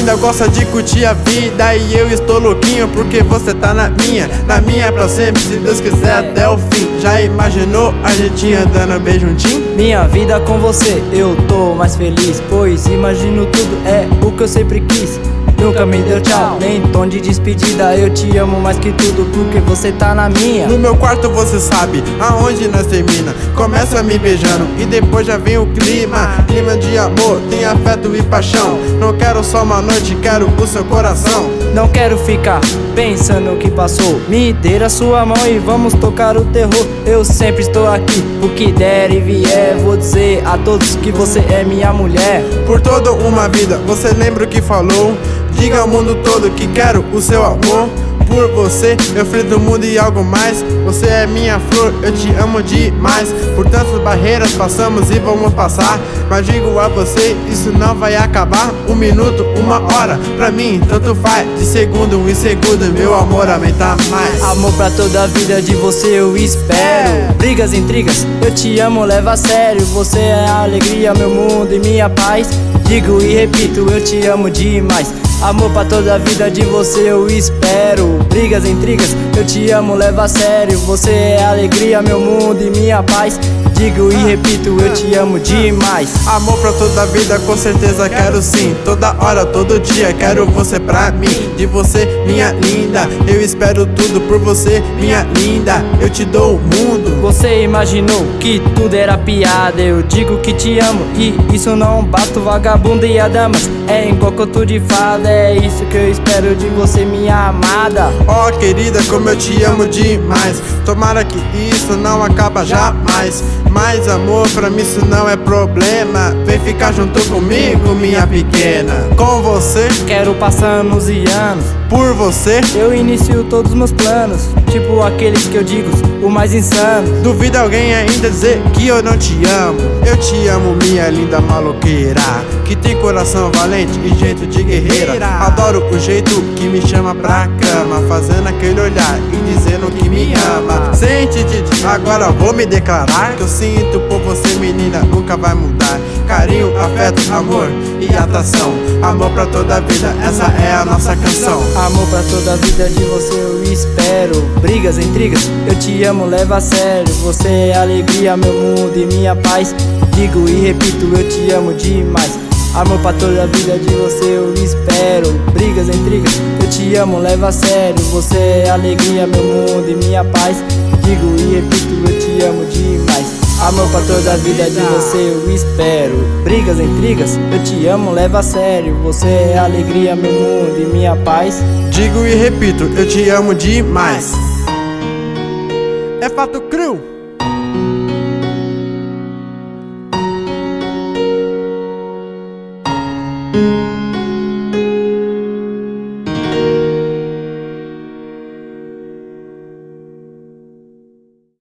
linda, gosta de curtir a vida. E eu estou louquinho porque você tá na minha pra sempre, se Deus quiser até o fim. Já imaginou a gente andando bem juntinho? Minha vida com você, eu tô mais feliz, pois imagino tudo, é o que eu sempre quis. Nunca me deu tchau, nem tom de despedida. Eu te amo mais que tudo porque você tá na minha. No meu quarto você sabe aonde nós termina. Começa me beijando e depois já vem o clima. Clima de amor, tem afeto e paixão. Não quero só uma noite, quero o seu coração. Não quero ficar pensando o que passou. Me dê a sua mão e vamos tocar o terror. Eu sempre estou aqui, o que der e vier. Vou dizer a todos que você é minha mulher. Por toda uma vida, você lembra o que falou? Diga ao mundo todo que quero o seu amor. Por você eu frito o mundo e algo mais. Você é minha flor, eu te amo demais. Por tantas barreiras passamos e vamos passar, mas digo a você, isso não vai acabar. 1 minuto, 1 hora, pra mim tanto faz. De segundo em segundo, meu amor aumenta mais. Amor pra toda a vida, de você eu espero. Brigas, intrigas, eu te amo, leva a sério. Você é a alegria, meu mundo e minha paz. Digo e repito, eu te amo demais. Amor pra toda a vida, de você eu espero. Brigas, intrigas, eu te amo, leva a sério. Você é a alegria, meu mundo e minha paz. Digo e repito, eu te amo demais. Amor pra toda a vida, com certeza quero sim. Toda hora, todo dia, quero você pra mim. De você, minha linda, eu espero tudo por você, minha linda. Eu te dou o mundo. Você imaginou que tudo era piada. Eu digo que te amo e isso não basta. Vagabundo e a damas é igual conto de fada. É isso que eu espero de você, minha amada. Oh querida, como eu te amo demais. Tomara que isso não acaba jamais. Mas amor, pra mim isso não é problema. Vem ficar junto comigo, minha pequena. Com você quero passar anos e anos. Por você eu inicio todos os meus planos, tipo aqueles que eu digo, o mais insano. Duvida alguém ainda dizer que eu não te amo? Eu te amo, minha linda maloqueira, que tem coração valente e jeito de guerreira. Adoro o jeito que me chama pra cama, fazendo aquele olhar e dizendo que me ama. Sente, agora vou me declarar que eu sinto por você, menina, nunca vai mudar. Carinho, afeto, amor e atração. Amor pra toda a vida, essa é a nossa canção. Amor pra toda a vida, de você eu espero. Brigas, intrigas, eu te amo, leva a sério. Você é a alegria, meu mundo e minha paz. Digo e repito, eu te amo demais. Amor pra toda a vida, de você eu espero. Brigas, intrigas, eu te amo, leva a sério. Você é a alegria, meu mundo e minha paz. Digo e repito, eu te amo demais. Amor pra toda a vida, de você eu espero. Brigas, intrigas, eu te amo, leva a sério. Você é a alegria, meu mundo e minha paz. Digo e repito, eu te amo demais. É fato cru.